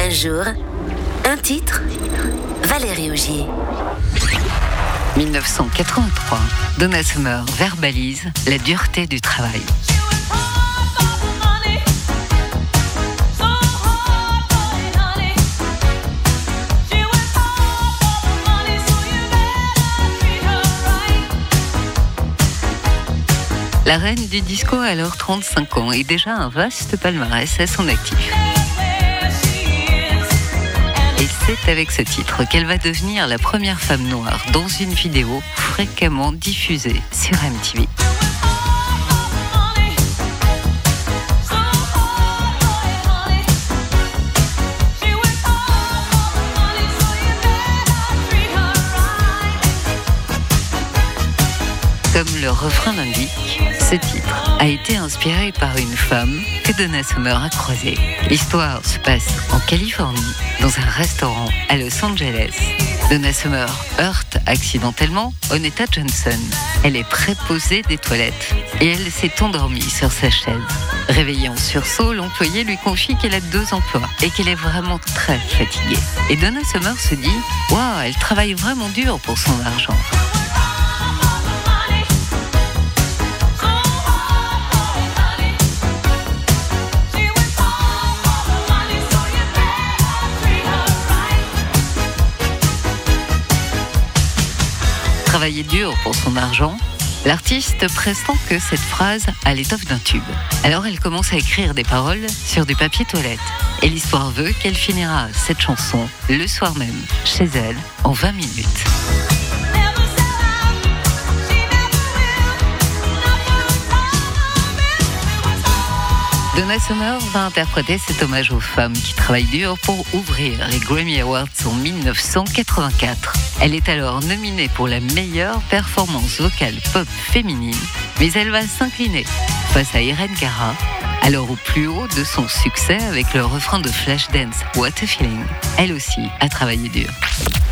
Un jour, un titre, Valérie Augier. 1983, Donna Summer verbalise la dureté du travail. La reine du disco a alors 35 ans et déjà un vaste palmarès à son actif. Et c'est avec ce titre qu'elle va devenir la première femme noire dans une vidéo fréquemment diffusée sur MTV. Comme le refrain l'indique, ce titre a été inspiré par une femme que Donna Summer a croisée. L'histoire se passe en Californie, dans un restaurant à Los Angeles. Donna Summer heurte accidentellement Onetta Johnson. Elle est préposée des toilettes et elle s'est endormie sur sa chaise. Réveillée en sursaut, l'employé lui confie qu'elle a 2 emplois et qu'elle est vraiment très fatiguée. Et Donna Summer se dit « Waouh, elle travaille vraiment dur pour son argent ». Travailler dur pour son argent, l'artiste pressent que cette phrase a l'étoffe d'un tube. Alors elle commence à écrire des paroles sur du papier toilette. Et l'histoire veut qu'elle finira cette chanson le soir même, chez elle, en 20 minutes. Donna Summer va interpréter cet hommage aux femmes qui travaillent dur pour ouvrir les Grammy Awards en 1984. Elle est alors nominée pour la meilleure performance vocale pop féminine, mais elle va s'incliner face à Irene Cara, alors au plus haut de son succès avec le refrain de Flashdance What a Feeling. Elle aussi a travaillé dur.